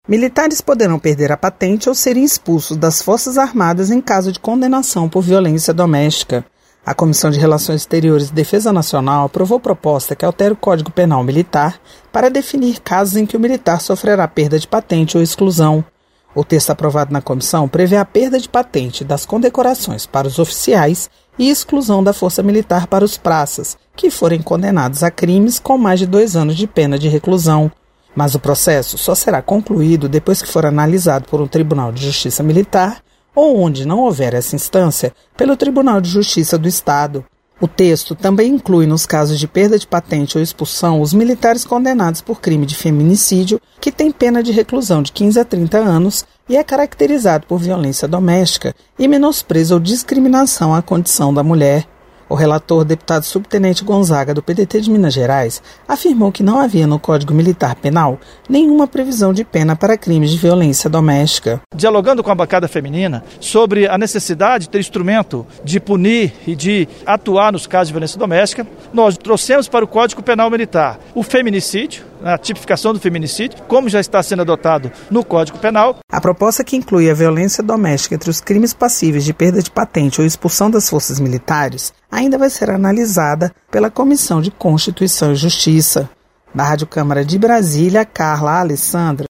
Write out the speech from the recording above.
Militares poderão perder a patente ou serem expulsos das Forças Armadas em caso de condenação por violência doméstica. A Comissão de Relações Exteriores e Defesa Nacional aprovou proposta que altera o Código Penal Militar para definir casos em que o militar sofrerá perda de patente ou exclusão. O texto aprovado na comissão prevê a perda de patente das condecorações para os oficiais e exclusão da força militar para os praças, que forem condenados a crimes com mais de 2 anos de pena de reclusão. Mas o processo só será concluído depois que for analisado por um Tribunal de Justiça Militar ou, onde não houver essa instância, pelo Tribunal de Justiça do Estado. O texto também inclui, nos casos de perda de patente ou expulsão, os militares condenados por crime de feminicídio, que tem pena de reclusão de 15 a 30 anos e é caracterizado por violência doméstica e menosprezo ou discriminação à condição da mulher. O relator, deputado subtenente Gonzaga, do PDT de Minas Gerais, afirmou que não havia no Código Militar Penal nenhuma previsão de pena para crimes de violência doméstica. Dialogando com a bancada feminina sobre a necessidade de ter instrumento de punir e de atuar nos casos de violência doméstica, nós trouxemos para o Código Penal Militar o feminicídio, a tipificação do feminicídio, como já está sendo adotado no Código Penal. A proposta, que inclui a violência doméstica entre os crimes passíveis de perda de patente ou expulsão das forças militares, ainda vai ser analisada pela Comissão de Constituição e Justiça. Da Rádio Câmara de Brasília, Carla Alessandra.